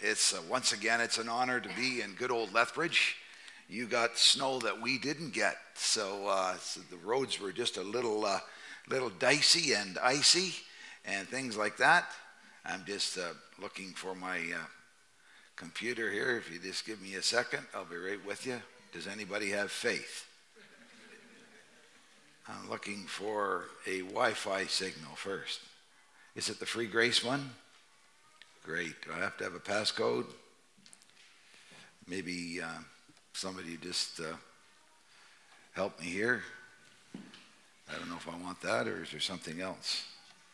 It's once again, it's an honor to be in good old Lethbridge. You got snow that we didn't get, so the roads were just a little dicey and icy and things like that. I'm just looking for my computer here. If you just give me a second, I'll be right with you. Does anybody have faith? I'm looking for a Wi-Fi signal first. Is it the Free Grace one? Great. Do I have to have a passcode? Maybe somebody just help me here. I don't know if I want that, or is there something else?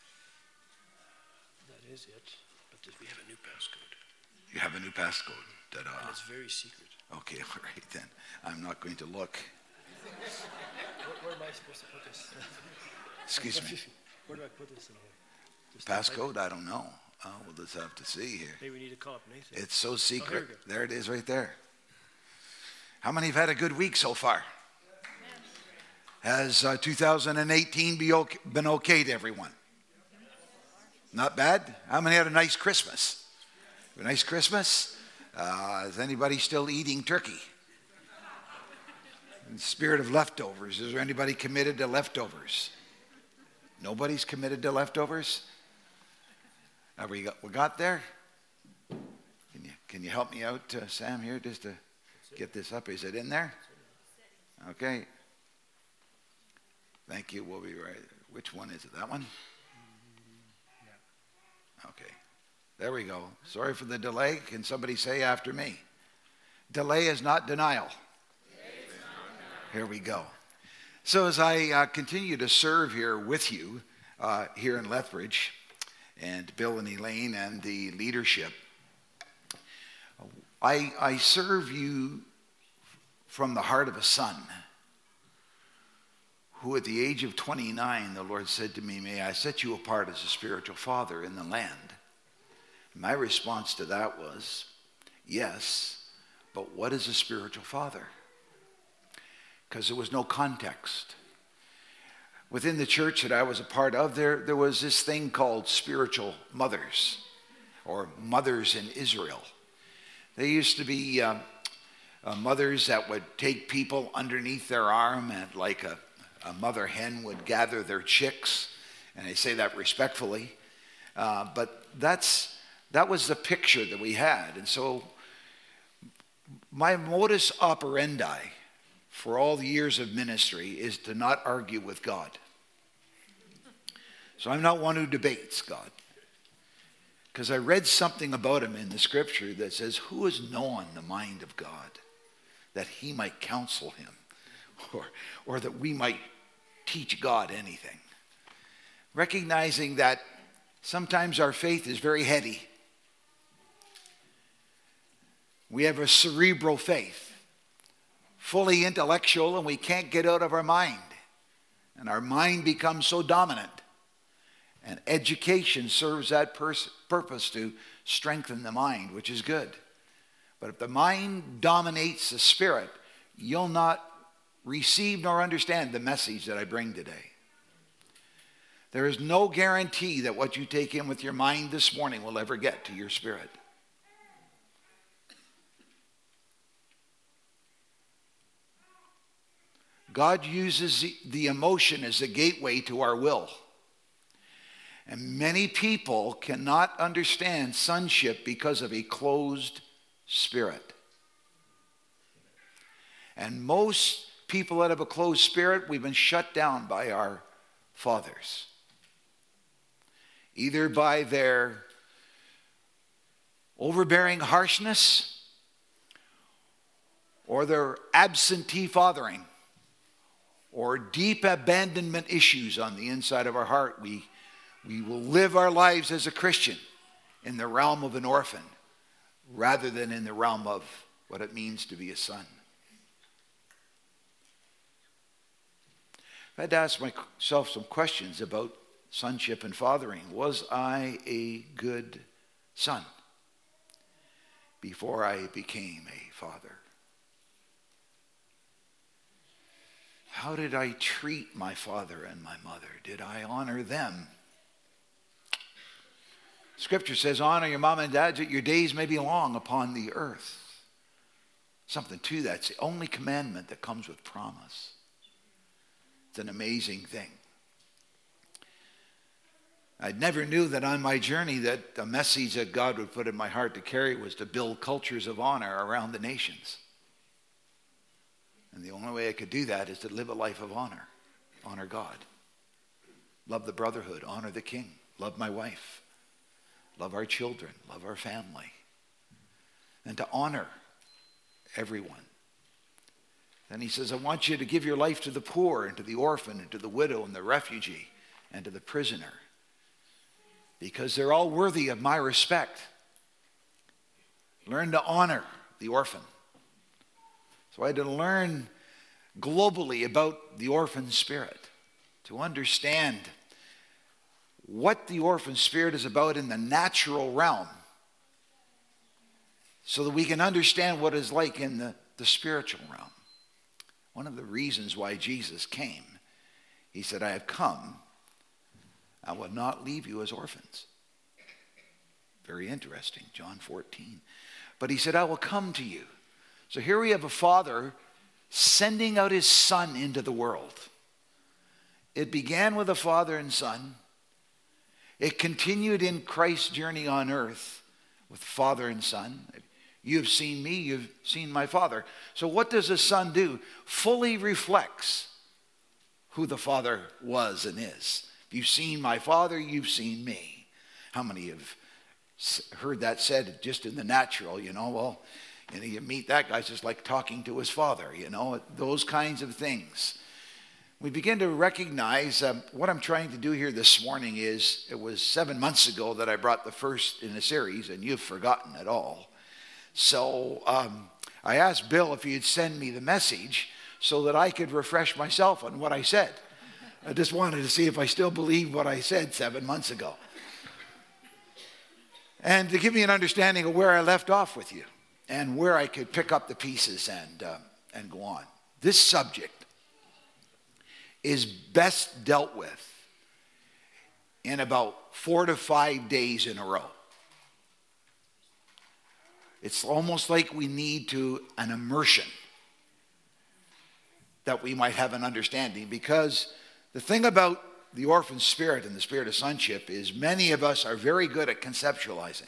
That is it, but we have a new passcode. You have a new passcode. Ta-da. And it's very secret. Okay, all right then. I'm not going to look. Where am I supposed to put this? Excuse me. Where do I put this in here? Passcode? I don't know. We'll just have to see here. Maybe we need to call up Nathan. It's so secret. Oh, there it is right there. How many have had a good week so far? Has 2018 been okay to everyone? Not bad? How many had a nice Christmas? A nice Christmas? Is anybody still eating turkey? In the spirit of leftovers, is there anybody committed to leftovers? Nobody's committed to leftovers? We got there? Can you help me out, Sam, here, just to get this up? Is it in there? Okay. Thank you. We'll be right. Which one is it? That one? Okay. There we go. Sorry for the delay. Can somebody say after me? Delay is not denial. Here we go. So as I continue to serve here with you here in Lethbridge, and Bill and Elaine and the leadership, I serve you from the heart of a son who at the age of 29, the Lord said to me, may I set you apart as a spiritual father in the land? My response to that was, yes, but what is a spiritual father? Because there was no context. Within the church that I was a part of, there was this thing called spiritual mothers, or mothers in Israel. They used to be mothers that would take people underneath their arm, and like a mother hen would gather their chicks, and I say that respectfully, but that was the picture that we had. And so my modus operandi for all the years of ministry is to not argue with God. So I'm not one who debates God. Because I read something about him in the scripture that says, who has known the mind of God that he might counsel him, or that we might teach God anything? Recognizing that sometimes our faith is very heady. We have a cerebral faith, fully intellectual, and we can't get out of our mind. And our mind becomes so dominant. And education serves that purpose to strengthen the mind, which is good. But if the mind dominates the spirit, you'll not receive nor understand the message that I bring today. There is no guarantee that what you take in with your mind this morning will ever get to your spirit. God uses the emotion as a gateway to our will. And many people cannot understand sonship because of a closed spirit. And most people that have a closed spirit, we've been shut down by our fathers. Either by their overbearing harshness or their absentee fathering or deep abandonment issues on the inside of our heart. We will live our lives as a Christian in the realm of an orphan rather than in the realm of what it means to be a son. I had to ask myself some questions about sonship and fathering. Was I a good son before I became a father? How did I treat my father and my mother? Did I honor them? Scripture says, honor your mom and dad that your days may be long upon the earth. Something to that. It's the only commandment that comes with promise. It's an amazing thing. I never knew that on my journey that the message that God would put in my heart to carry was to build cultures of honor around the nations. And the only way I could do that is to live a life of honor. Honor God. Love the brotherhood. Honor the king. Love my wife. Love our children. Love our family. And to honor everyone. Then he says, I want you to give your life to the poor and to the orphan and to the widow and the refugee and to the prisoner. Because they're all worthy of my respect. Learn to honor the orphan. So I had to learn globally about the orphan spirit. To understand what the orphan spirit is about in the natural realm. So that we can understand what it's like in the spiritual realm. One of the reasons why Jesus came, he said, I have come, I will not leave you as orphans. Very interesting, John 14. But he said, I will come to you. So here we have a father sending out his son into the world. It began with a father and son. It continued in Christ's journey on earth with father and son. You have seen me, you've seen my Father. So what does the Son do? Fully reflects who the Father was and is. If you've seen my Father, you've seen me. How many have heard that said just in the natural, well, you meet that guy, it's just like talking to his father, those kinds of things. We begin to recognize what I'm trying to do here this morning is, it was 7 months ago that I brought the first in a series, and you've forgotten it all. So I asked Bill if he'd send me the message so that I could refresh myself on what I said. I just wanted to see if I still believed what I said 7 months ago. And to give me an understanding of where I left off with you and where I could pick up the pieces and go on. This subject is best dealt with in about 4 to 5 days in a row. It's almost like we need an immersion that we might have an understanding. Because the thing about the orphan spirit and the spirit of sonship is many of us are very good at conceptualizing.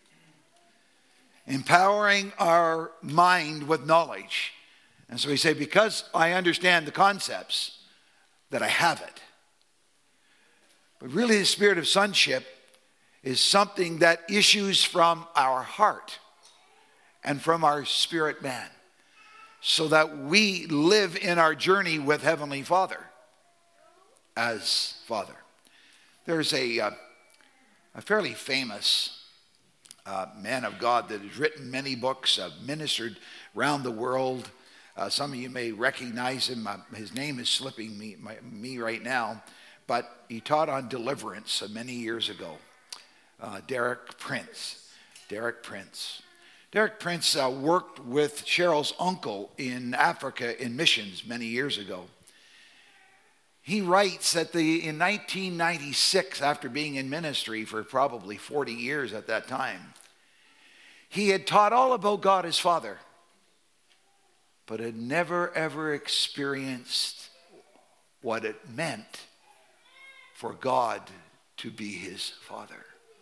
Empowering our mind with knowledge. And so we say, because I understand the concepts, that I have it. But really the spirit of sonship is something that issues from our heart. And from our spirit man, so that we live in our journey with Heavenly Father as Father. There's a fairly famous man of God that has written many books, ministered around the world. Some of you may recognize him. His name is slipping me right now, but he taught on deliverance many years ago. Derek Prince. Derek Prince worked with Cheryl's uncle in Africa in missions many years ago. He writes that in 1996, after being in ministry for probably 40 years at that time, he had taught all about God as Father, but had never ever experienced what it meant for God to be his Father.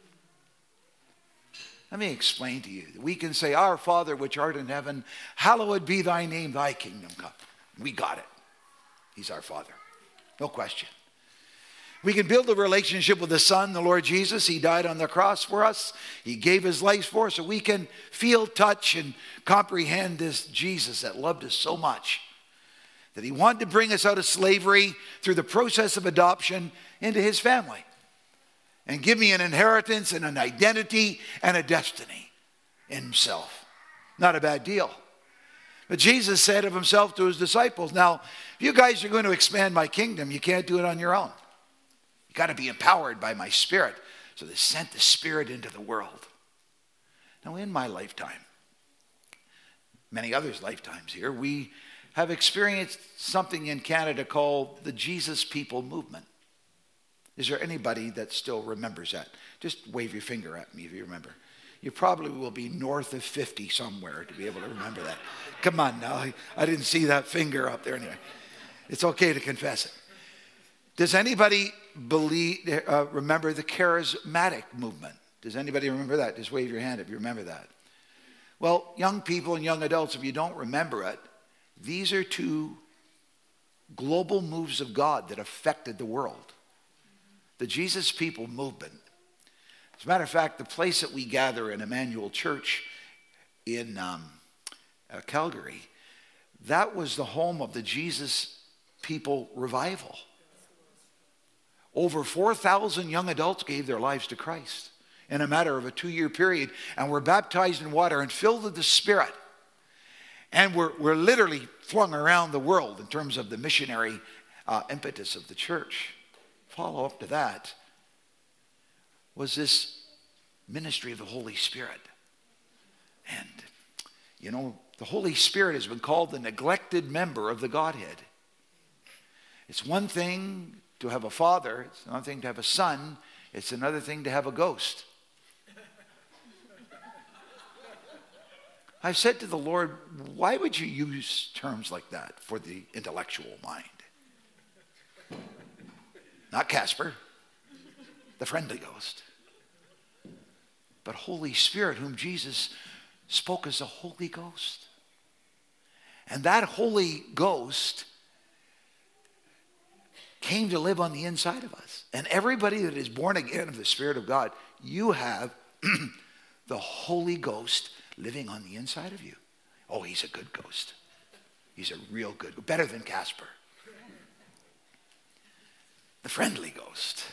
Let me explain to you. We can say, Our Father which art in heaven, hallowed be thy name, thy kingdom come. We got it. He's our Father. No question. We can build a relationship with the Son, the Lord Jesus. He died on the cross for us. He gave his life for us so we can feel, touch, and comprehend this Jesus that loved us so much. That he wanted to bring us out of slavery through the process of adoption into his family. And give me an inheritance and an identity and a destiny in himself. Not a bad deal. But Jesus said of himself to his disciples, now, if you guys are going to expand my kingdom, you can't do it on your own. You got to be empowered by my Spirit. So they sent the Spirit into the world. Now, in my lifetime, many others' lifetimes here, we have experienced something in Canada called the Jesus People Movement. Is there anybody that still remembers that? Just wave your finger at me if you remember. You probably will be north of 50 somewhere to be able to remember that. Come on now. I didn't see that finger up there anyway. It's okay to confess it. Does anybody remember the charismatic movement? Does anybody remember that? Just wave your hand if you remember that. Well, young people and young adults, if you don't remember it, these are two global moves of God that affected the world. The Jesus People movement. As a matter of fact, the place that we gather in Emmanuel Church in Calgary, that was the home of the Jesus People revival. Over 4,000 young adults gave their lives to Christ in a matter of a 2-year period and were baptized in water and filled with the Spirit. And were literally flung around the world in terms of the missionary impetus of the church. Follow up to that was this ministry of the Holy Spirit. And, you know, the Holy Spirit has been called the neglected member of the Godhead. It's one thing to have a father. It's another thing to have a son. It's another thing to have a ghost. I've said to the Lord, why would you use terms like that for the intellectual mind? Not Casper, the friendly ghost, but Holy Spirit, whom Jesus spoke as the Holy Ghost. And that Holy Ghost came to live on the inside of us. And everybody that is born again of the Spirit of God, you have the Holy Ghost living on the inside of you. Oh, he's a good ghost. He's a real good, better than Casper. The friendly ghost.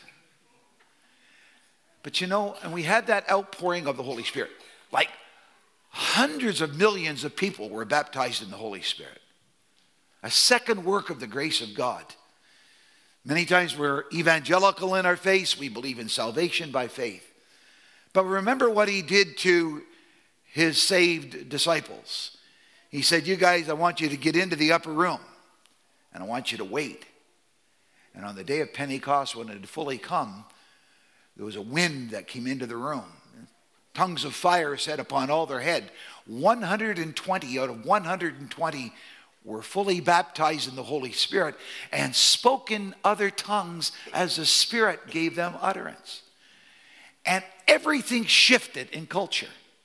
But you know, and we had that outpouring of the Holy Spirit. Like hundreds of millions of people were baptized in the Holy Spirit. A second work of the grace of God. Many times we're evangelical in our faith. We believe in salvation by faith. But remember what he did to his saved disciples. He said, you guys, I want you to get into the upper room. And I want you to wait. And on the day of Pentecost, when it had fully come, there was a wind that came into the room. Tongues of fire set upon all their head. 120 out of 120 were fully baptized in the Holy Spirit and spoke in other tongues as the Spirit gave them utterance. And everything shifted in culture.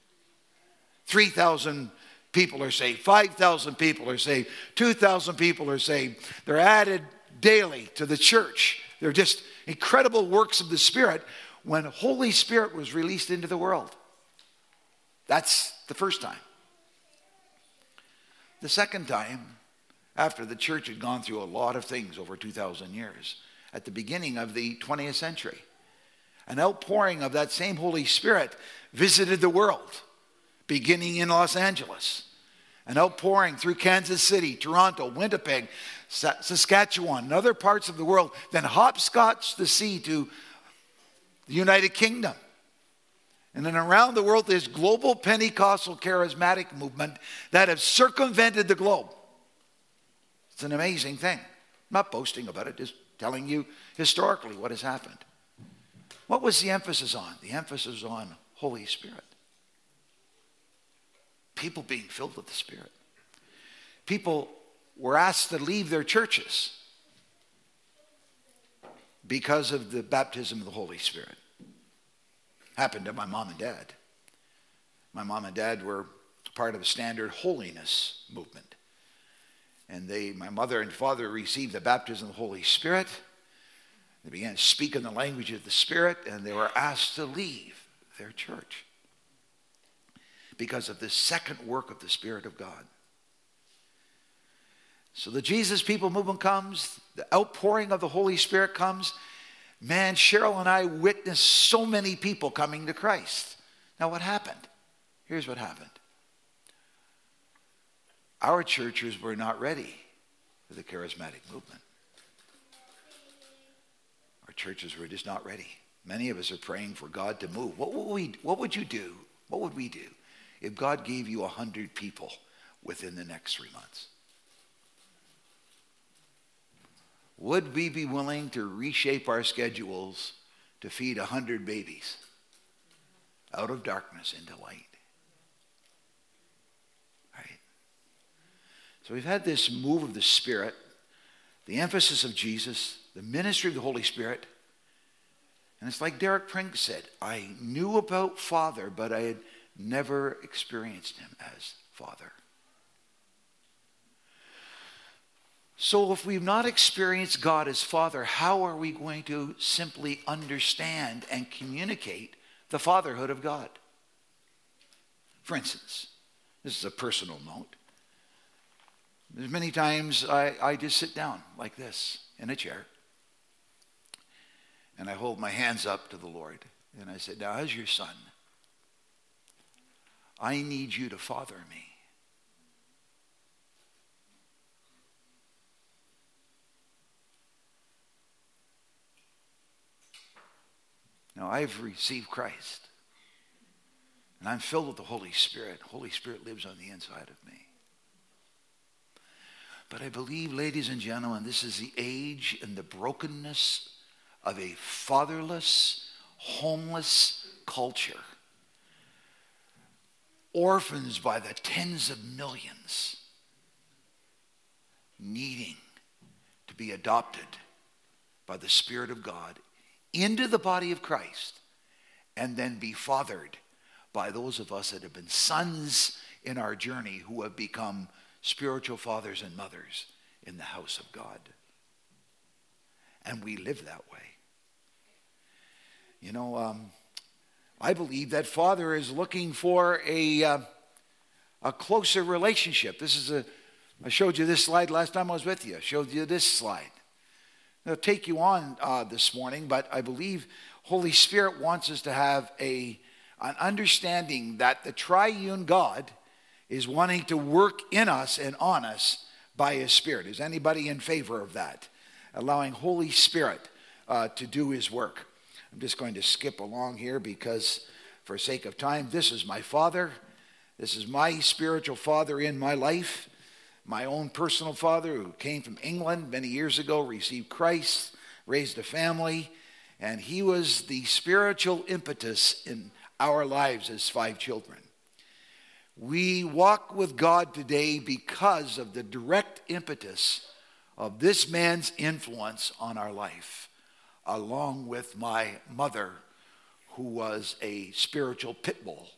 3,000 people are saved. 5,000 people are saved. 2,000 people are saved. They're added daily to the church. They're just incredible works of the Spirit when Holy Spirit was released into the world. That's the first time. The second time, after the church had gone through a lot of things over 2,000 years, at the beginning of the 20th century, an outpouring of that same Holy Spirit visited the world, beginning in Los Angeles. An outpouring through Kansas City, Toronto, Winnipeg, Saskatchewan, and other parts of the world, then hopscotched the sea to the United Kingdom. And then around the world, there's global Pentecostal charismatic movement that have circumvented the globe. It's an amazing thing. I'm not boasting about it, just telling you historically what has happened. What was the emphasis on? The emphasis on Holy Spirit. People being filled with the Spirit. People were asked to leave their churches because of the baptism of the Holy Spirit. Happened to my mom and dad. My mom and dad were part of a standard holiness movement. And my mother and father received the baptism of the Holy Spirit. They began to speak in the language of the Spirit, and they were asked to leave their church because of this second work of the Spirit of God. So the Jesus People movement comes, the outpouring of the Holy Spirit comes. Man, Cheryl and I witnessed so many people coming to Christ. Now what happened? Here's what happened. Our churches were not ready for the charismatic movement. Our churches were just not ready. Many of us are praying for God to move. What would you do? What would we do if God gave you 100 people within the next 3 months? would we be willing to reshape our schedules to feed 100 babies out of darkness into light? Right? So we've had this move of the Spirit, the emphasis of Jesus, the ministry of the Holy Spirit. And it's like Derek Prince said, I knew about Father, but I had never experienced him as Father. So if we've not experienced God as Father, how are we going to simply understand and communicate the fatherhood of God? For instance, this is a personal note. There's many times I just sit down like this in a chair and I hold my hands up to the Lord and I said, now as your son, I need you to father me. Now, I've received Christ, and I'm filled with the Holy Spirit. The Holy Spirit lives on the inside of me. But I believe, ladies and gentlemen, this is the age and the brokenness of a fatherless, homeless culture. Orphans by the tens of millions needing to be adopted by the Spirit of God into the body of Christ and then be fathered by those of us that have been sons in our journey who have become spiritual fathers and mothers in the house of God. And we live that way. You know, I believe that Father is looking for a closer relationship. I showed you this slide last time I was with you. I showed you this slide. I'll take you on this morning, but I believe Holy Spirit wants us to have an understanding that the triune God is wanting to work in us and on us by His Spirit. Is anybody in favor of that? Allowing Holy Spirit to do His work. I'm just going to skip along here because for sake of time, this is my father. This is my spiritual father in my life. My own personal father who came from England many years ago, received Christ, raised a family, and he was the spiritual impetus in our lives as 5 children. We walk with God today because of the direct impetus of this man's influence on our life, along with my mother, who was a spiritual pit bull,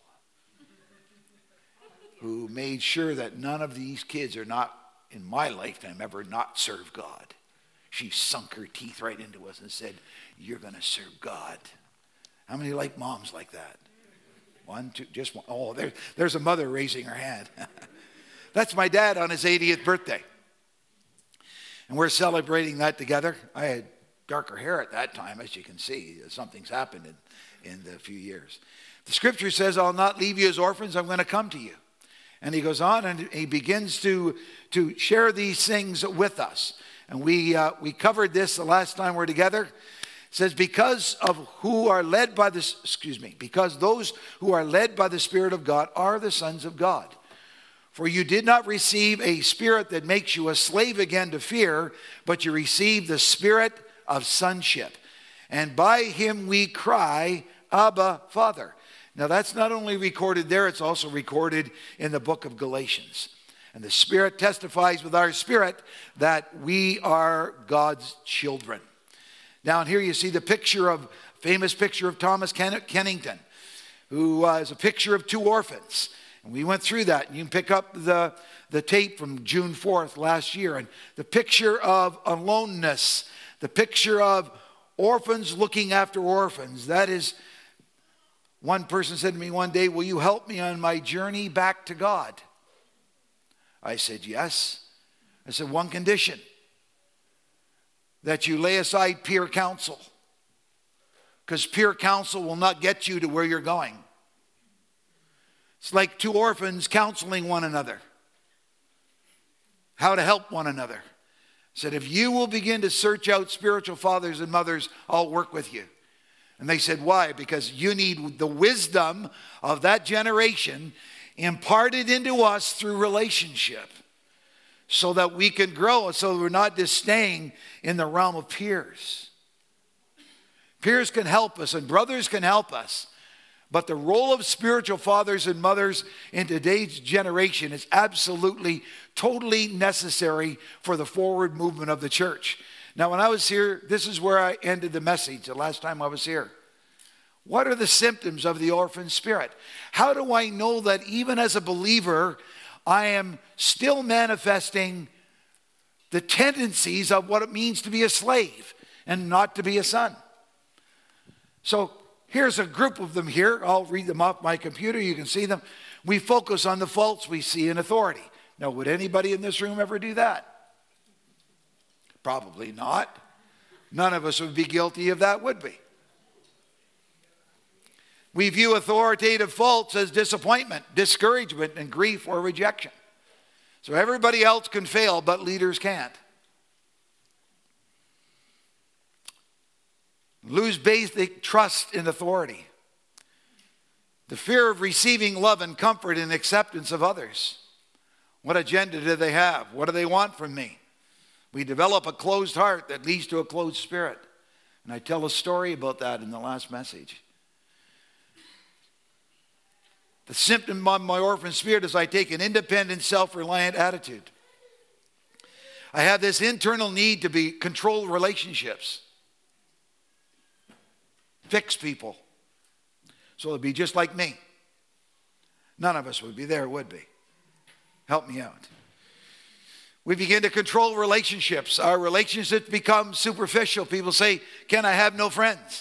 who made sure that none of these kids are not, in my lifetime, ever not serve God. She sunk her teeth right into us and said, you're going to serve God. How many like moms like that? 1, 2, just one. Oh, there's a mother raising her hand. That's my dad on his 80th birthday. And we're celebrating that together. I had darker hair at that time, as you can see. Something's happened in the few years. The scripture says, I'll not leave you as orphans, I'm going to come to you. And he goes on and he begins to share these things with us. And we covered this the last time we're together. It says, because those who are led by the Spirit of God are the sons of God. For you did not receive a spirit that makes you a slave again to fear, but you received the spirit of sonship. And by him we cry, Abba, Father. Now that's not only recorded there, it's also recorded in the book of Galatians. And the Spirit testifies with our spirit that we are God's children. Down here you see the famous picture of Thomas Kennington, who is a picture of 2 orphans. And we went through that. You can pick up the tape from June 4th last year. And the picture of aloneness, the picture of orphans looking after orphans. That is, one person said to me one day, will you help me on my journey back to God? I said, yes. I said, one condition, that you lay aside peer counsel, because peer counsel will not get you to where you're going. It's like 2 orphans counseling one another, how to help one another. I said, if you will begin to search out spiritual fathers and mothers, I'll work with you. And they said, why? Because you need the wisdom of that generation imparted into us through relationship. so that we can grow, so we're not just staying in the realm of peers. Peers can help us and brothers can help us. But the role of spiritual fathers and mothers in today's generation is absolutely, totally necessary for the forward movement of the church. Now, when I was here, this is where I ended the message the last time I was here. What are the symptoms of the orphan spirit? How do I know that even as a believer, I am still manifesting the tendencies of what it means to be a slave and not to be a son? So here's a group of them here. I'll read them off my computer. You can see them. We focus on the faults we see in authority. Now, would anybody in this room ever do that? Probably not. None of us would be guilty of that, would we? We view authoritative faults as disappointment, discouragement, and grief or rejection. So everybody else can fail, but leaders can't. Lose basic trust in authority. The fear of receiving love and comfort and acceptance of others. What agenda do they have? What do they want from me? We develop a closed heart that leads to a closed spirit. And I tell a story about that in the last message. The symptom of my orphan spirit is I take an independent, self-reliant attitude. I have this internal need to control relationships. Fix people. So it'd be just like me. None of us would be there, would we? Help me out. We begin to control relationships. Our relationships become superficial. People say, "Can I have no friends?"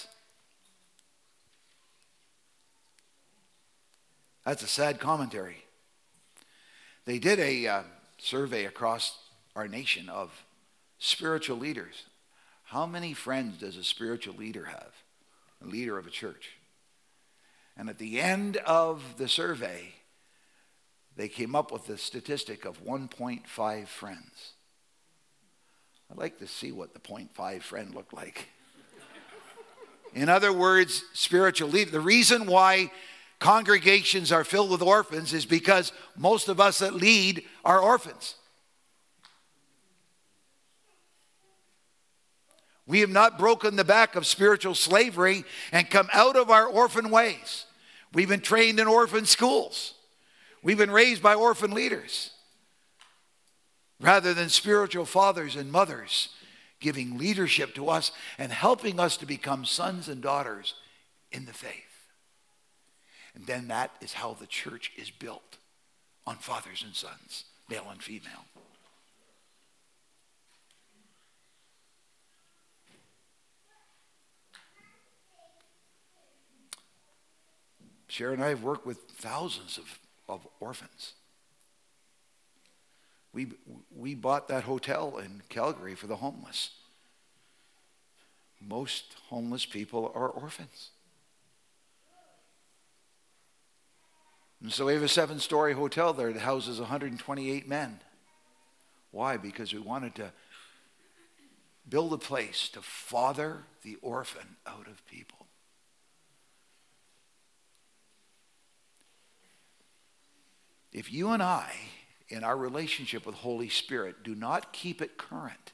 That's a sad commentary. They did a survey across our nation of spiritual leaders. How many friends does a spiritual leader have? A leader of a church. And at the end of the survey, they came up with the statistic of 1.5 friends. I'd like to see what the 0.5 friend looked like. In other words, spiritual leader. The reason why congregations are filled with orphans is because most of us that lead are orphans. We have not broken the back of spiritual slavery and come out of our orphan ways. We've been trained in orphan schools. We've been raised by orphan leaders rather than spiritual fathers and mothers giving leadership to us and helping us to become sons and daughters in the faith. And then that is how the church is built, on fathers and sons, male and female. Sharon and I have worked with thousands of orphans. We bought that hotel in Calgary for the homeless. Most homeless people are orphans. And so we have a 7-story hotel there that houses 128 men. Why? Because we wanted to build a place to father the orphan out of people. If you and I, in our relationship with Holy Spirit, do not keep it current,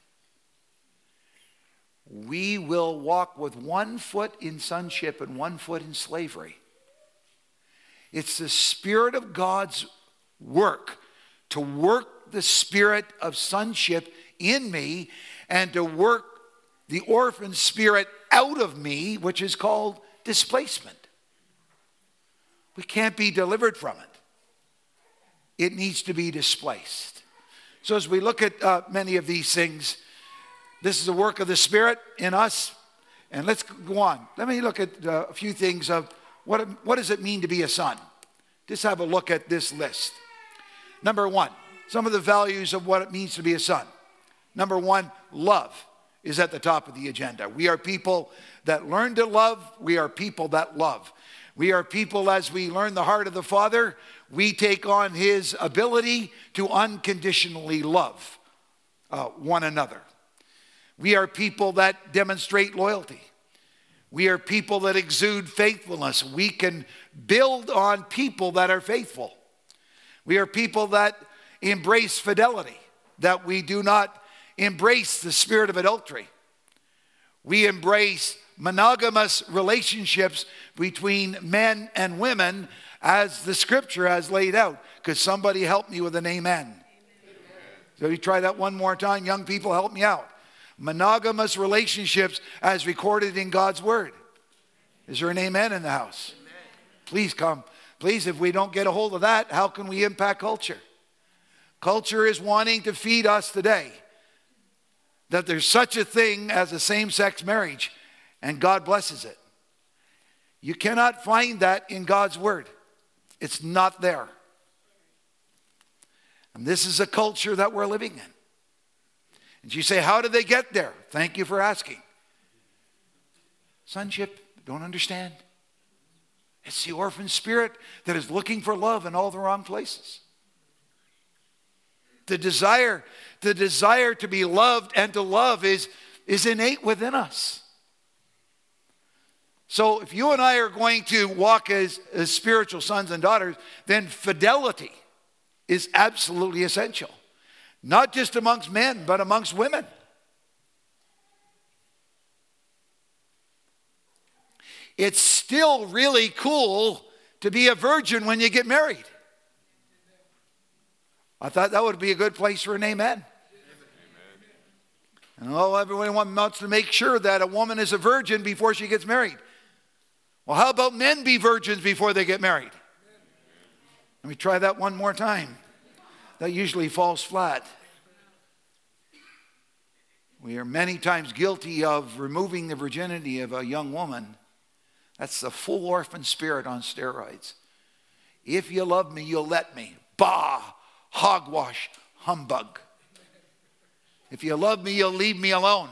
we will walk with one foot in sonship and one foot in slavery. It's the Spirit of God's work to work the spirit of sonship in me and to work the orphan spirit out of me, which is called displacement. We can't be delivered from it. It needs to be displaced. So as we look at many of these things, this is the work of the Spirit in us. And let's go on. Let me look at a few things of what does it mean to be a son? Just have a look at this list. Number 1, some of the values of what it means to be a son. Number 1, love is at the top of the agenda. We are people that learn to love. We are people that love. We are people, as we learn the heart of the Father, we take on His ability to unconditionally love one another. We are people that demonstrate loyalty. We are people that exude faithfulness. We can build on people that are faithful. We are people that embrace fidelity. that we do not embrace the spirit of adultery. We embrace monogamous relationships between men and women as the scripture has laid out. Could somebody help me with an amen? So you try that one more time. Young people, help me out. Monogamous relationships as recorded in God's word. Is there an amen in the house? Amen. Please come. Please, if we don't get a hold of that, how can we impact culture? Culture is wanting to feed us today that there's such a thing as a same-sex marriage, and God blesses it. You cannot find that in God's word. It's not there. And this is a culture that we're living in. And you say, how did they get there? Thank you for asking. Sonship, don't understand. It's the orphan spirit that is looking for love in all the wrong places. The desire to be loved and to love is innate within us. So if you and I are going to walk as spiritual sons and daughters, then fidelity is absolutely essential. Not just amongst men, but amongst women. It's still really cool to be a virgin when you get married. I thought that would be a good place for an amen. And everyone wants to make sure that a woman is a virgin before she gets married. Well, how about men be virgins before they get married? Let me try that one more time. That usually falls flat. We are many times guilty of removing the virginity of a young woman. That's the full orphan spirit on steroids. If you love me, you'll let me. Bah! Hogwash, humbug. If you love me, you'll leave me alone.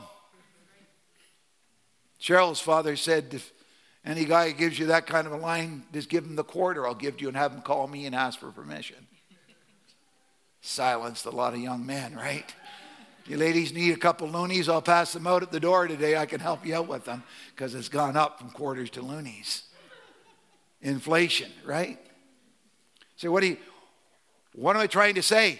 Cheryl's father said, if any guy gives you that kind of a line, just give him the quarter I'll give you and have him call me and ask for permission. Silenced a lot of young men, right? You ladies need a couple loonies, I'll pass them out at the door today. I can help you out with them because it's gone up from quarters to loonies. Inflation, right? So what am I trying to say?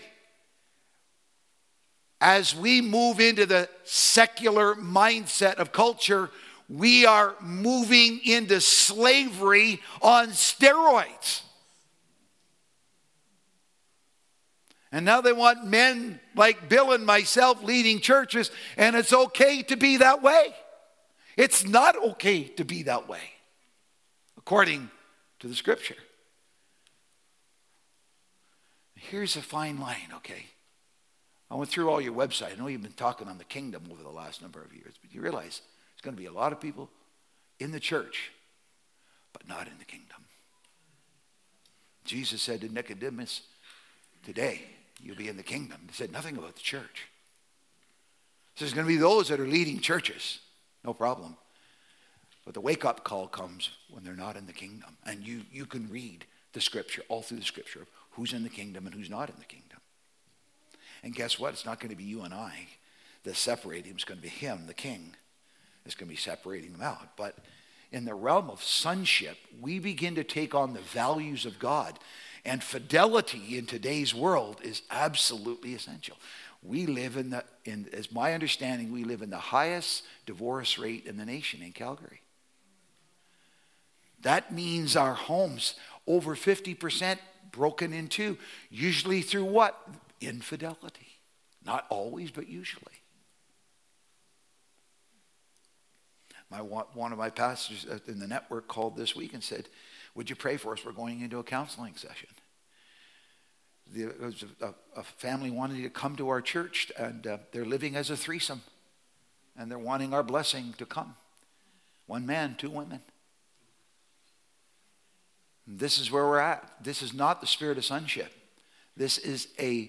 As we move into the secular mindset of culture, we are moving into slavery on steroids. And now they want men like Bill and myself leading churches, and it's okay to be that way. It's not okay to be that way, according to the scripture. Here's a fine line, okay? I went through all your website. I know you've been talking on the kingdom over the last number of years, but you realize there's going to be a lot of people in the church, but not in the kingdom. Jesus said to Nicodemus, today you'll be in the kingdom. He said nothing about the church. So there's going to be those that are leading churches, no problem. But the wake-up call comes when they're not in the kingdom. And you can read the scripture, all through the scripture, of who's in the kingdom and who's not in the kingdom. And guess what? It's not going to be you and I that separate him. It's going to be him, the king, that's going to be separating them out. But in the realm of sonship, we begin to take on the values of God. And fidelity in today's world is absolutely essential. We live as my understanding, we live in the highest divorce rate in the nation in Calgary. That means our homes, over 50% broken into, usually through what? Infidelity. Not always, but usually. One of my pastors in the network called this week and said, would you pray for us? We're going into a counseling session. A family wanted to come to our church, and they're living as a threesome. And they're wanting our blessing to come. 1 man, 2 women. And this is where we're at. This is not the spirit of sonship. This is a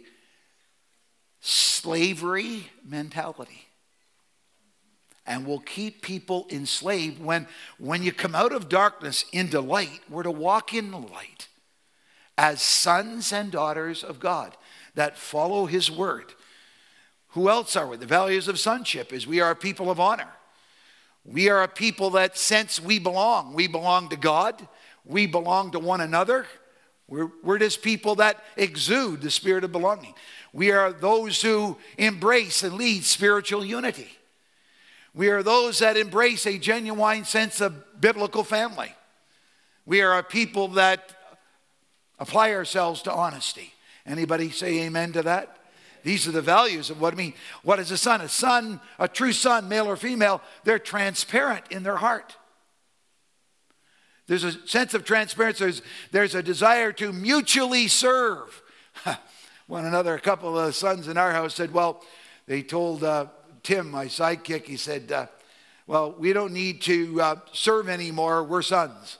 slavery mentality. And will keep people enslaved. When you come out of darkness into light, we're to walk in the light as sons and daughters of God that follow his word. Who else are we? The values of sonship is we are a people of honor. We are a people that sense we belong. We belong to God. We belong to one another. We're just people that exude the spirit of belonging. We are those who embrace and lead spiritual unity. We are those that embrace a genuine sense of biblical family. We are a people that apply ourselves to honesty. Anybody say amen to that? These are the values of what I mean. What is a son? A son, a true son, male or female, they're transparent in their heart. There's a sense of transparency. There's a desire to mutually serve. One another, a couple of sons in our house said, well, they told Tim, my sidekick, he said, well, we don't need to serve anymore. We're sons.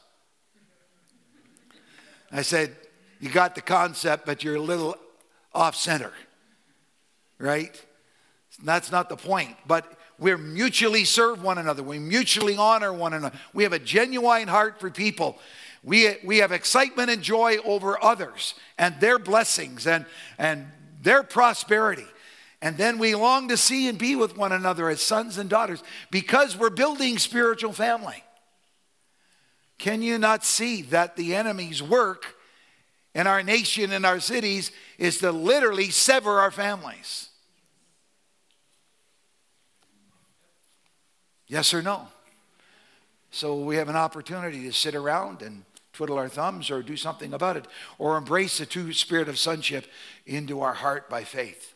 I said, you got the concept, but you're a little off center, right? That's not the point. But we mutually serve one another. We mutually honor one another. We have a genuine heart for people. We have excitement and joy over others and their blessings and their prosperity. And then we long to see and be with one another as sons and daughters because we're building spiritual family. Can you not see that the enemy's work in our nation and our cities is to literally sever our families? Yes or no? So we have an opportunity to sit around and twiddle our thumbs or do something about it or embrace the true spirit of sonship into our heart by faith.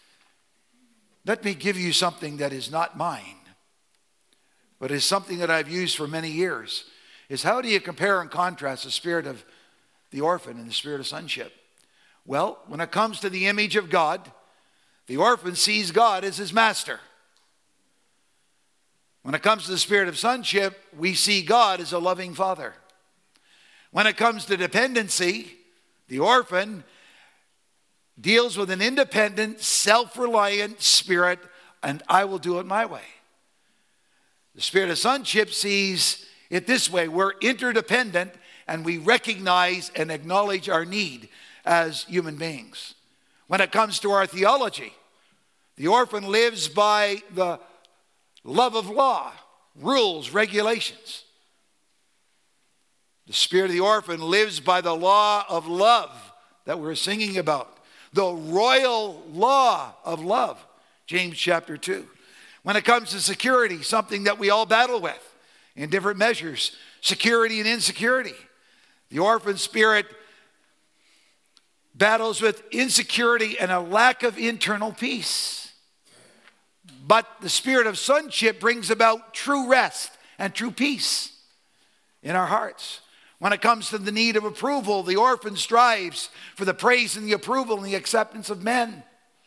Let me give you something that is not mine, but is something that I've used for many years. Is how do you compare and contrast the spirit of the orphan and the spirit of sonship? Well, when it comes to the image of God, the orphan sees God as his master. When it comes to the spirit of sonship, we see God as a loving father. When it comes to dependency, the orphan deals with an independent, self-reliant spirit, and I will do it my way. The spirit of sonship sees it this way. We're interdependent, and we recognize and acknowledge our need as human beings. When it comes to our theology, the orphan lives by the love of law, rules, regulations. The spirit of the orphan lives by the law of love that we're singing about. The royal law of love, James chapter 2. When it comes to security, something that we all battle with in different measures, security and insecurity. The orphan spirit battles with insecurity and a lack of internal peace. But the spirit of sonship brings about true rest and true peace in our hearts. When it comes to the need of approval, the orphan strives for the praise and the approval and the acceptance of men.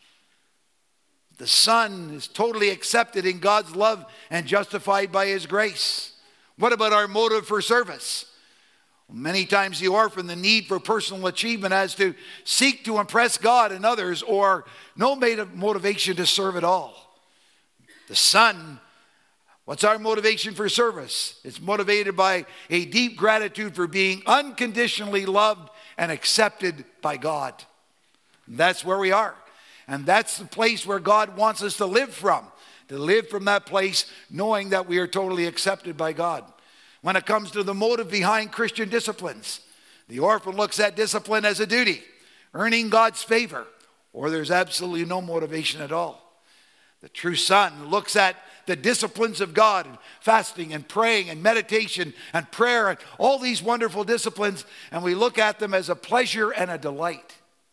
The son is totally accepted in God's love and justified by his grace. What about our motive for service? Many times the orphan, the need for personal achievement as to seek to impress God and others, or no motivation to serve at all. The son, what's our motivation for service? It's motivated by a deep gratitude for being unconditionally loved and accepted by God. And that's where we are. And that's the place where God wants us to live from that place knowing that we are totally accepted by God. When it comes to the motive behind Christian disciplines, the orphan looks at discipline as a duty, earning God's favor, or there's absolutely no motivation at all. The true son looks at the disciplines of God, and fasting and praying and meditation and prayer and all these wonderful disciplines, and we look at them as a pleasure and a delight.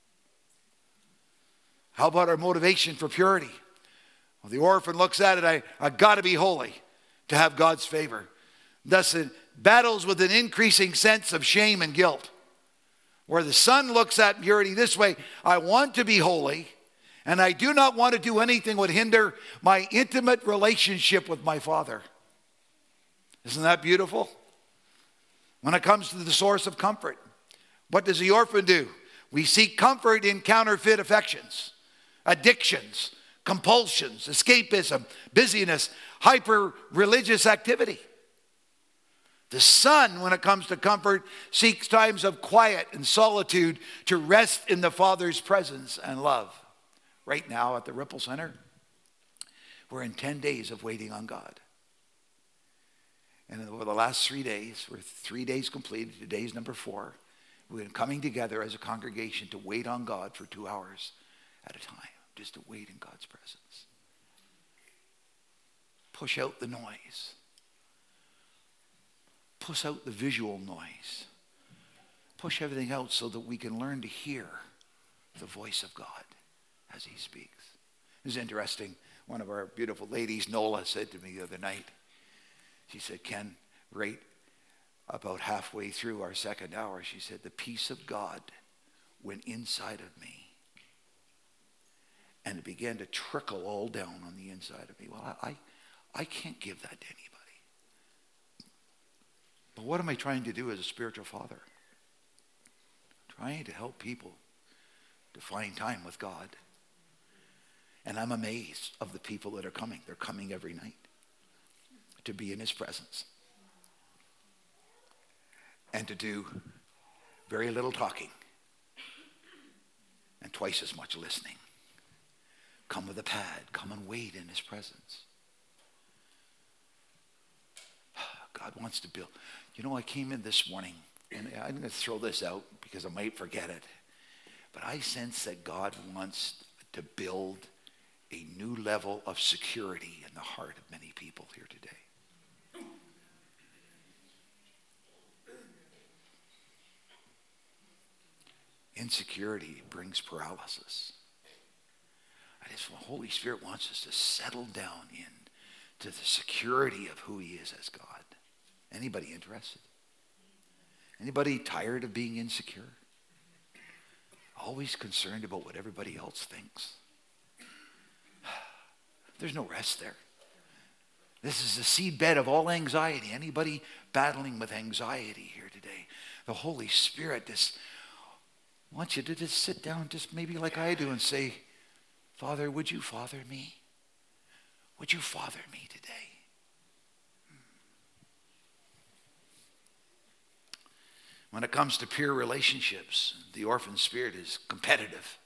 How about our motivation for purity? Well, the orphan looks at it, I got to be holy to have God's favor. Thus, it battles with an increasing sense of shame and guilt. Where the son looks at purity this way, I want to be holy, and I do not want to do anything that would hinder my intimate relationship with my Father. Isn't that beautiful? When it comes to the source of comfort, what does the orphan do? We seek comfort in counterfeit affections, addictions, compulsions, escapism, busyness, hyper-religious activity. The son, when it comes to comfort, seeks times of quiet and solitude to rest in the Father's presence and love. Right now at the Ripple Center, we're in 10 days of waiting on God. And over the last 3 days, we're 3 days completed. Today's number 4. We're coming together as a congregation to wait on God for 2 hours at a time, just to wait in God's presence. Push out the noise. Push out the visual noise. Push everything out so that we can learn to hear the voice of God as he speaks. It was interesting. One of our beautiful ladies, Nola, said to me the other night, she said, Ken, right about halfway through our second hour, she said, the peace of God went inside of me. And it began to trickle all down on the inside of me. Well, I can't give that to anybody. But what am I trying to do as a spiritual father? Trying to help people to find time with God. And I'm amazed of the people that are coming. They're coming every night to be in his presence. And to do very little talking and twice as much listening. Come with a pad. Come and wait in his presence. God wants to build. You know, I came in this morning, and I'm going to throw this out because I might forget it. But I sense that God wants to build a new level of security in the heart of many people here today. Insecurity brings paralysis. The Holy Spirit wants us to settle down into the security of who he is as God. Anybody interested? Anybody tired of being insecure? Always concerned about what everybody else thinks? There's no rest there. This is the seedbed of all anxiety. Anybody battling with anxiety here today? The Holy Spirit just wants you to just sit down, just maybe like I do, and say, Father, would you father me? Would you father me today? When it comes to peer relationships, the orphan spirit is competitive.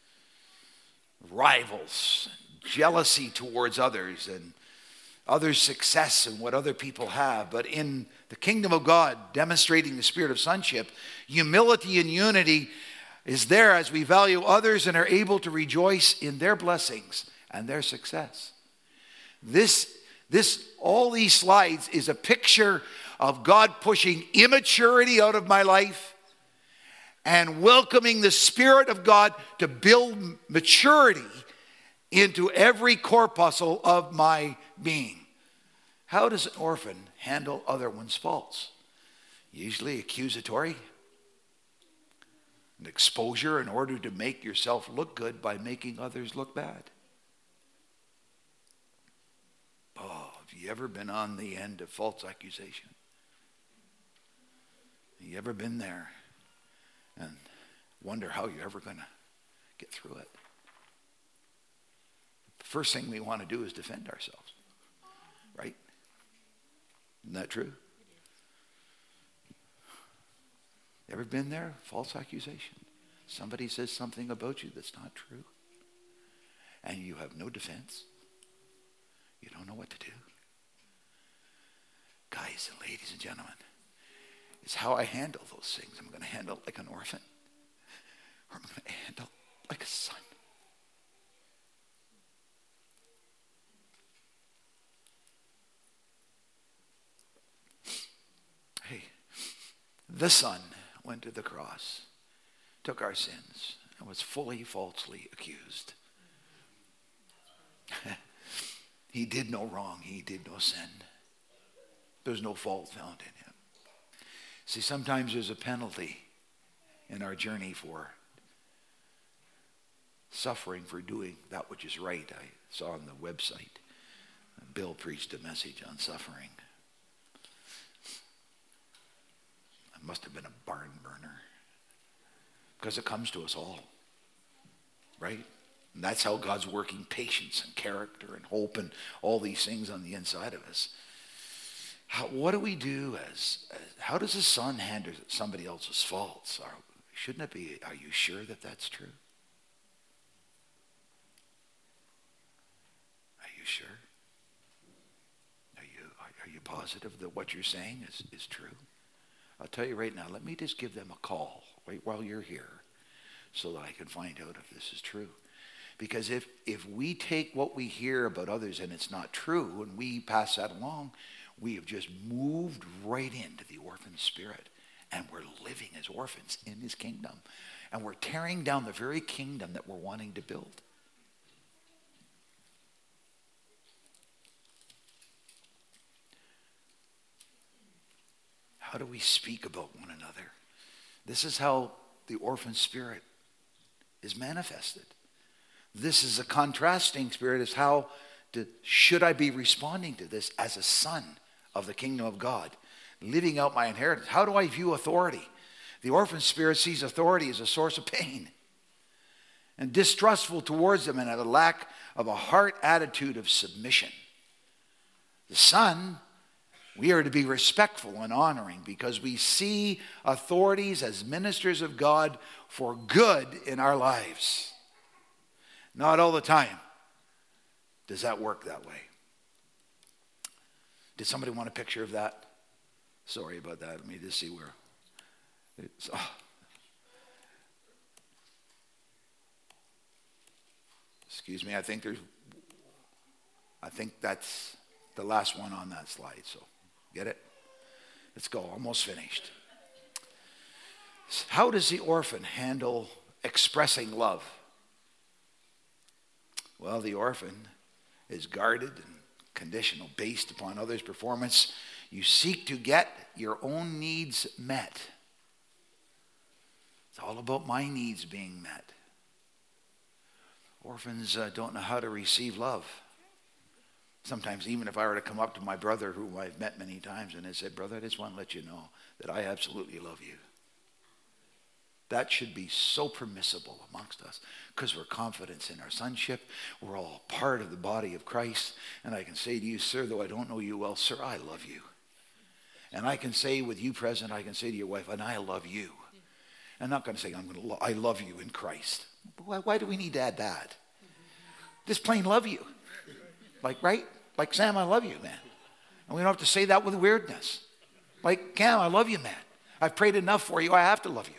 Rivals, jealousy towards others, and others' success and what other people have. But in the kingdom of God, demonstrating the spirit of sonship, humility and unity is there as we value others and are able to rejoice in their blessings and their success. All these slides is a picture of God pushing immaturity out of my life and welcoming the Spirit of God to build maturity into every corpuscle of my being. How does an orphan handle other one's faults? Usually accusatory. An exposure in order to make yourself look good by making others look bad. Oh, have you ever been on the end of false accusation? Have you ever been there and wonder how you're ever going to get through it? The first thing we want to do is defend ourselves, right? Isn't that true? Ever been there? False accusation. Somebody says something about you that's not true. And you have no defense. You don't know what to do. Guys and ladies and gentlemen, it's how I handle those things. I'm going to handle it like an orphan. Or I'm going to handle it like a son. Hey, the Son went to the cross, took our sins, and was fully falsely accused. He did no wrong. He did no sin. There's no fault found in him. See, sometimes there's a penalty in our journey for suffering for doing that which is right. I saw on the website, Bill preached a message on suffering. It must have been a barn burner because it comes to us all, right? And that's how God's working patience and character and hope and all these things on the inside of us. What do we do how does a son handle somebody else's faults? Shouldn't it be, are you sure that that's true? Are you sure? Are you positive that what you're saying is true? I'll tell you right now, let me just give them a call right while you're here so that I can find out if this is true. Because if we take what we hear about others and it's not true and we pass that along, we have just moved right into the orphan spirit. And we're living as orphans in his kingdom. And we're tearing down the very kingdom that we're wanting to build. How do we speak about one another? This is how the orphan spirit is manifested. This is a contrasting spirit as how should I be responding to this as a son of the kingdom of God, living out my inheritance? How do I view authority? The orphan spirit sees authority as a source of pain and distrustful towards them and have a lack of a heart attitude of submission. The son, we are to be respectful and honoring because we see authorities as ministers of God for good in our lives. Not all the time does that work that way. Did somebody want a picture of that? Sorry about that. Let me just see where it's. Excuse me. I think that's the last one on that slide. So get it? Let's go. Almost finished. How does the orphan handle expressing love? Well, the orphan is guarded and conditional based upon others' performance. You seek to get your own needs met. It's all about my needs being met. Orphans don't know how to receive love. Sometimes even if I were to come up to my brother, whom I've met many times, and I said, brother, I just want to let you know that I absolutely love you. That should be so permissible amongst us because we're confident in our sonship. We're all part of the body of Christ. And I can say to you, sir, though I don't know you well, sir, I love you. And I can say with you present, I can say to your wife, and I love you. I'm not going to say I love you in Christ. Why do we need to add that? Just plain love you. Like, right? Like, Sam, I love you, man. And we don't have to say that with weirdness. Like, Cam, I love you, man. I've prayed enough for you, I have to love you.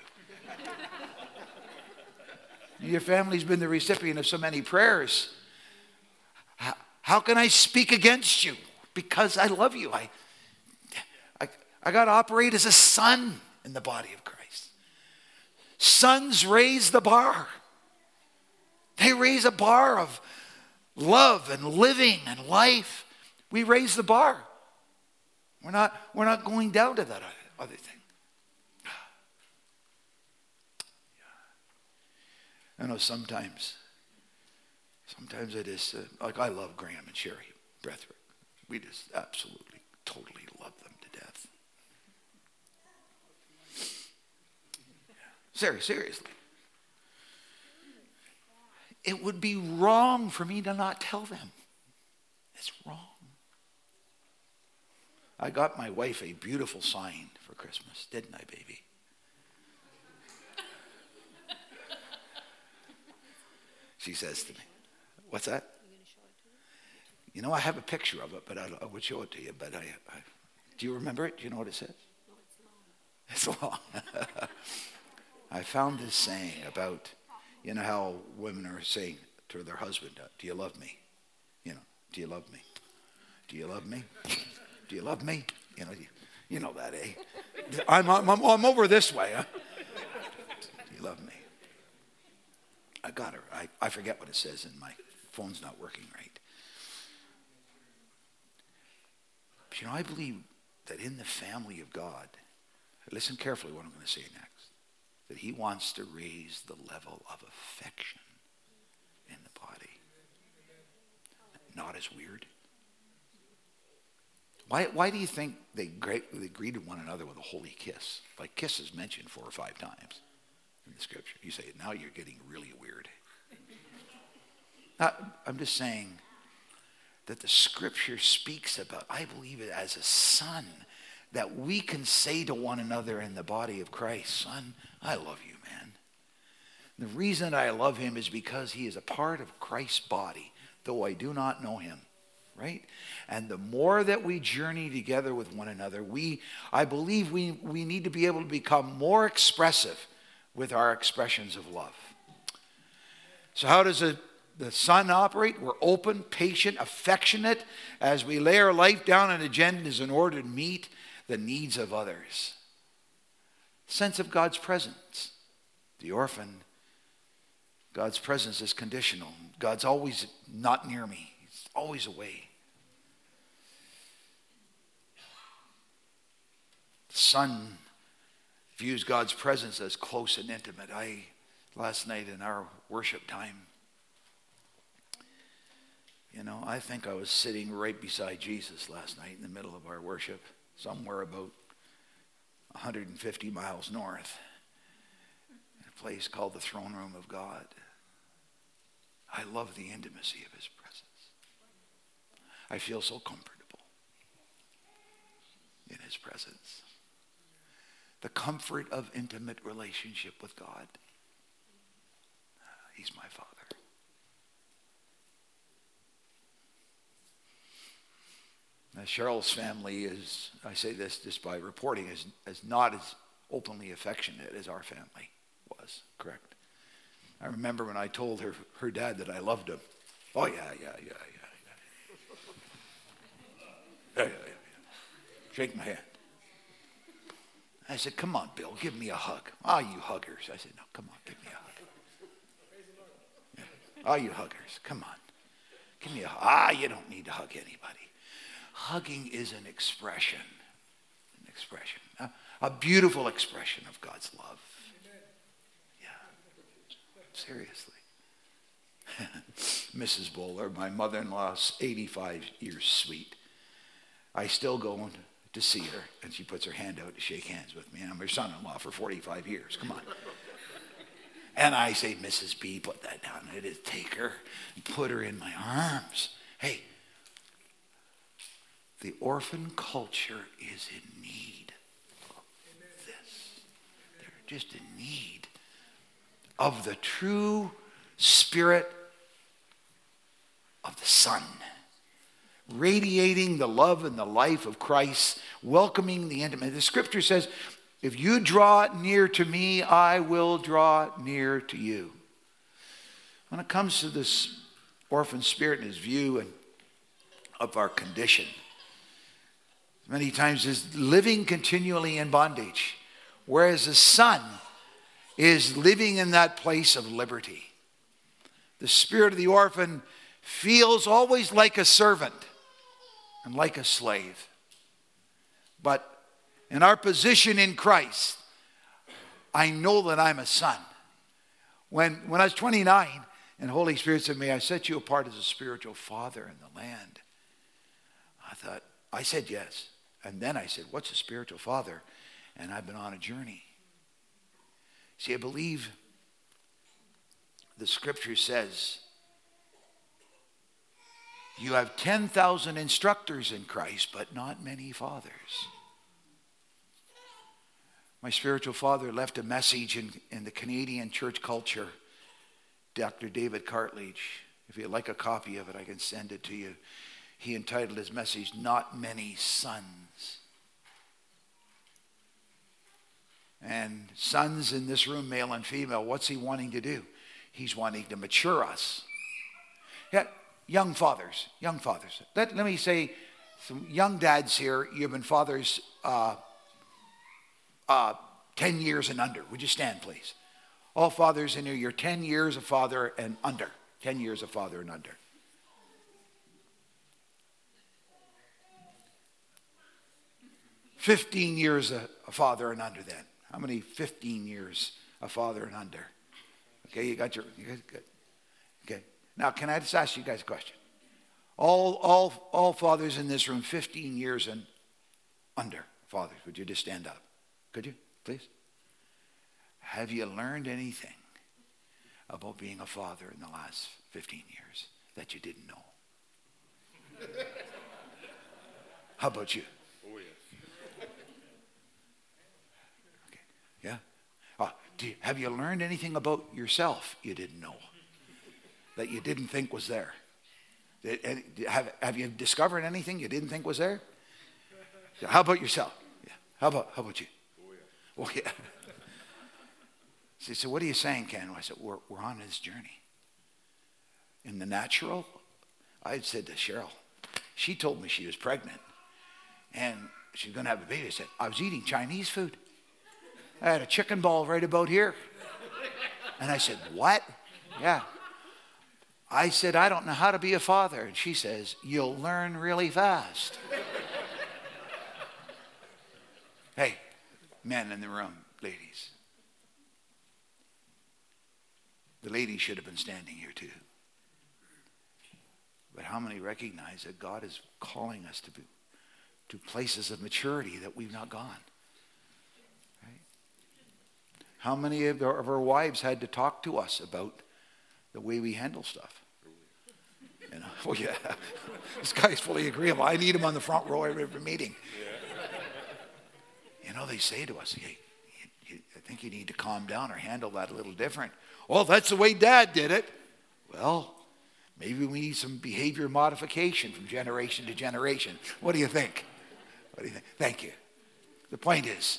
Your family's been the recipient of so many prayers. How can I speak against you? Because I love you. I got to operate as a son in the body of Christ. Sons raise the bar. They raise a bar of love and living and life. We raise the bar. We're not going down to that other thing. I know sometimes I just, like I love Graham and Sherry Bretherick. We just absolutely, totally love them to death. Seriously. It would be wrong for me to not tell them. It's wrong. I got my wife a beautiful sign for Christmas, didn't I, baby? She says to me, what's that? You know, I have a picture of it, but I would show it to you. But do you remember it? Do you know what it says? No, it's long. It's long. I found this saying about, you know, how women are saying to their husband, do you love me? You know, do you love me? Do you love me? Do you love me? You know that, eh? I'm over this way, huh? Do you love me? I got her. I forget what it says, and my phone's not working right. But you know, I believe that in the family of God, listen carefully what I'm going to say next, that he wants to raise the level of affection in the body. Not as weird. Why do you think they greeted one another with a holy kiss? Like, kiss is mentioned 4 or 5 times in the scripture. You say, now you're getting really weird. I'm just saying that the scripture speaks about, I believe it as a son, that we can say to one another in the body of Christ, son, I love you, man. The reason I love him is because he is a part of Christ's body, though I do not know him. right? And the more that we journey together with one another, I believe we need to be able to become more expressive with our expressions of love. So how does the Son operate? We're open, patient, affectionate as we lay our life down on agendas in order to meet the needs of others. Sense of God's presence. The orphan, God's presence is conditional. God's always not near me. He's always away. The Son views God's presence as close and intimate. Last night in our worship time, I think I was sitting right beside Jesus last night in the middle of our worship, somewhere about 150 miles north, in a place called the throne room of God. I love the intimacy of his presence. I feel so comfortable in his presence. The comfort of intimate relationship with God. He's my Father. Now, Cheryl's family is, I say this just by reporting, is not as openly affectionate as our family was, correct? I remember when I told her dad that I loved him. Oh, yeah. Shake my hand. I said, come on, Bill, give me a hug. Ah, you huggers. I said, no, come on, give me a hug. Yeah. Ah, you huggers, come on. Give me a hug. Ah, you don't need to hug anybody. Hugging is an expression. A beautiful expression of God's love. Yeah. Seriously. Mrs. Bowler, my mother-in-law's 85 years sweet. I still go to see her, and she puts her hand out to shake hands with me. And I'm her son-in-law for 45 years. Come on. And I say, Mrs. B, put that down. I just take her and put her in my arms. Hey, the orphan culture is in need of this. They're just in need of the true spirit of the Son, radiating the love and the life of Christ, welcoming the intimate. The scripture says, if you draw near to me, I will draw near to you. When it comes to this orphan spirit and his view of our condition, many times is living continually in bondage, whereas the Son is living in that place of liberty. The spirit of the orphan feels always like a servant and like a slave. But in our position in Christ, I know that I'm a son. When I was 29, and the Holy Spirit said to me, I set you apart as a spiritual father in the land. I said yes. And then I said, what's a spiritual father? And I've been on a journey. See, I believe the scripture says, you have 10,000 instructors in Christ, but not many fathers. My spiritual father left a message in the Canadian church culture, Dr. David Cartledge. If you'd like a copy of it, I can send it to you. He entitled his message, Not Many Sons. And sons in this room, male and female, what's he wanting to do? He's wanting to mature us. Yeah, young fathers. Let me say, some young dads here, you've been fathers 10 years and under. Would you stand, please? All fathers in here, you're 10 years of father and under. 10 years of father and under. "15 years a father and under then. How many 15 years a father and under? Okay, you guys good. Okay. Now, can I just ask you guys a question? All fathers in this room, 15 years and under fathers, would you just stand up? Could you, please? Have you learned anything about being a father in the last 15 years that you didn't know? How about you? Oh, yes. Okay. Yeah? Have you learned anything about yourself you didn't know, that you didn't think was there? Have you discovered anything you didn't think was there? How about yourself? Yeah. How about you? Oh yeah. So what are you saying, Ken? I said, we're on this journey. In the natural, I said to Cheryl, she told me she was pregnant and she was going to have a baby. I said, I was eating Chinese food. I had a chicken ball right about here. And I said, what? Yeah. I said, I don't know how to be a father. And she says, you'll learn really fast. Hey, men in the room, ladies. The ladies should have been standing here too. But how many recognize that God is calling us to places of maturity that we've not gone? Right? How many of our wives had to talk to us about the way we handle stuff? You know, well, yeah, this guy's fully agreeable. I need him on the front row every meeting. You know, they say to us, hey, I think you need to calm down or handle that a little different. Well, that's the way Dad did it. Well, maybe we need some behavior modification from generation to generation. What do you think? What do you think? Thank you. The point is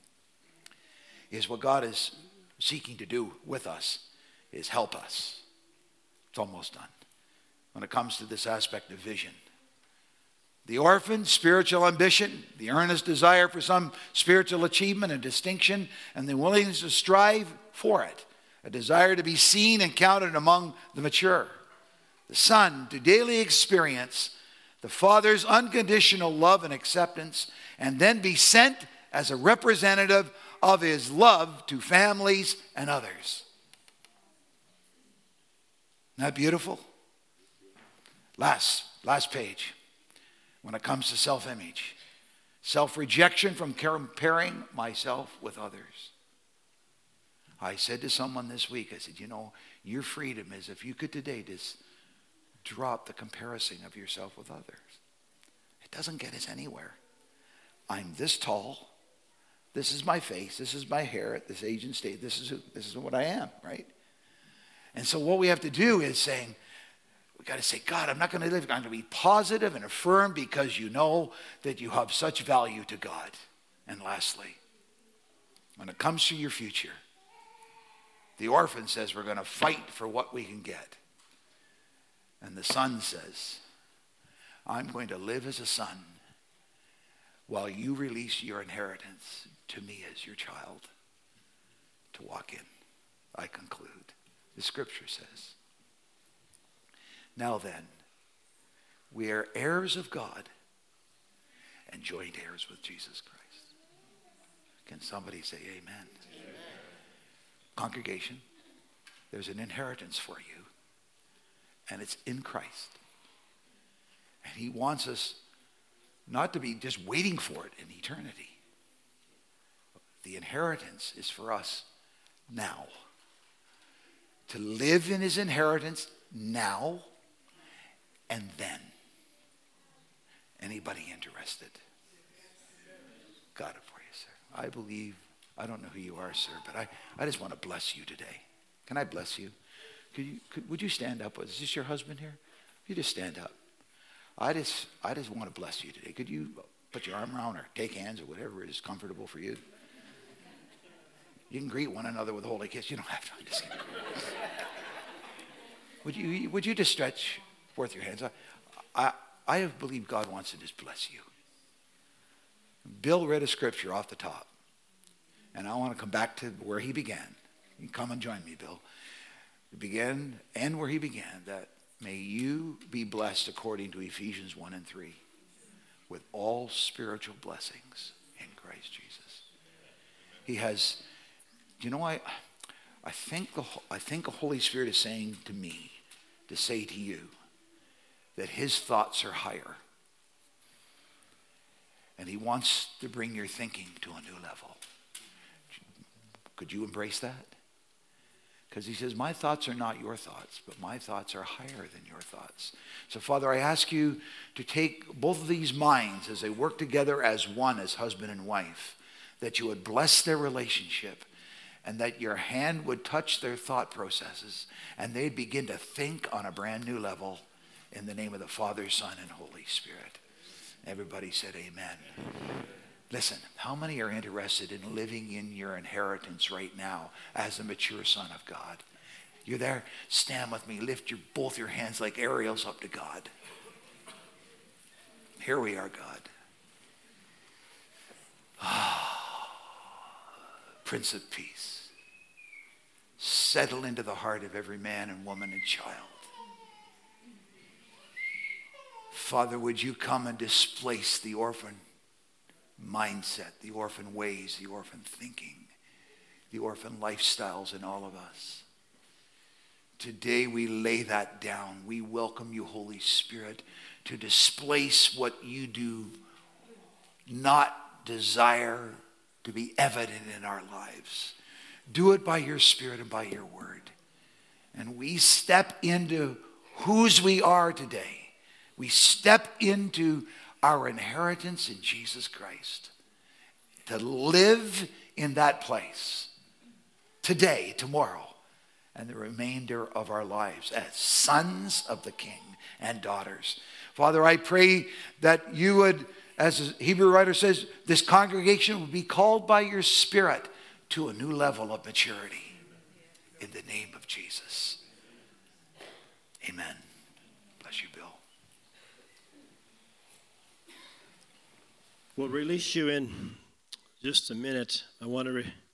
what God is seeking to do with us is help us. It's almost done. When it comes to this aspect of vision. The orphan, spiritual ambition, the earnest desire for some spiritual achievement and distinction, and the willingness to strive for it. A desire to be seen and counted among the mature. The son to daily experience the Father's unconditional love and acceptance, and then be sent as a representative of his love to families and others. Isn't that beautiful? Last page. When it comes to self-image, self-rejection from comparing myself with others. I said to someone this week, I said, you know, your freedom is if you could today just drop the comparison of yourself with others. It doesn't get us anywhere. I'm this tall. This is my face. This is my hair at this age and stage. This is what I am, right? And so what we have to do is saying, we got to say, God, I'm not going to live. I'm going to be positive and affirm because you know that you have such value to God. And lastly, when it comes to your future, the orphan says we're going to fight for what we can get. And the son says, I'm going to live as a son while you release your inheritance to me as your child to walk in. I conclude. The scripture says, now then, we are heirs of God and joint heirs with Jesus Christ. Can somebody say amen? Amen. Congregation, there's an inheritance for you, and it's in Christ. And he wants us not to be just waiting for it in eternity. The inheritance is for us now. To live in his inheritance now and then. Anybody interested? Got it for you, sir. I believe, I don't know who you are, sir, but I just want to bless you today. Can I bless you? Would you stand up? Is this your husband here? You just stand up. I just want to bless you today. Could you put your arm around or take hands or whatever is comfortable for you? You can greet one another with a holy kiss. You don't have to. I'm just kidding. Would you just stretch forth your hands? I believe God wants to just bless you. Bill read a scripture off the top. And I want to come back to where he began. You can come and join me, Bill. And where he began, that may you be blessed according to Ephesians 1 and 3 with all spiritual blessings in Christ Jesus. He has, you know, I think the Holy Spirit is saying to me, to say to you, that his thoughts are higher. And he wants to bring your thinking to a new level. Could you embrace that? Because he says, my thoughts are not your thoughts, but my thoughts are higher than your thoughts. So, Father, I ask you to take both of these minds as they work together as one, as husband and wife, that you would bless their relationship and that your hand would touch their thought processes and they'd begin to think on a brand new level In the name of the Father, Son, and Holy Spirit. Everybody said amen. Listen, how many are interested in living in your inheritance right now as a mature son of God? You're there? Stand with me. Lift both your hands like aerials up to God. Here we are, God. Prince of Peace. Settle into the heart of every man and woman and child. Father, would you come and displace the orphan mindset, the orphan ways, the orphan thinking, the orphan lifestyles in all of us. Today we lay that down. We welcome you, Holy Spirit, to displace what you do not desire to be evident in our lives. Do it by your Spirit and by your word. And we step into whose we are today. We step into our inheritance in Jesus Christ. To live in that place today, tomorrow, and the remainder of our lives as sons of the King and daughters. Father, I pray that you would, as the Hebrew writer says, this congregation would be called by your Spirit to a new level of maturity. In the name of Jesus. Amen. Bless you, Bill. We'll release you in just a minute. I want to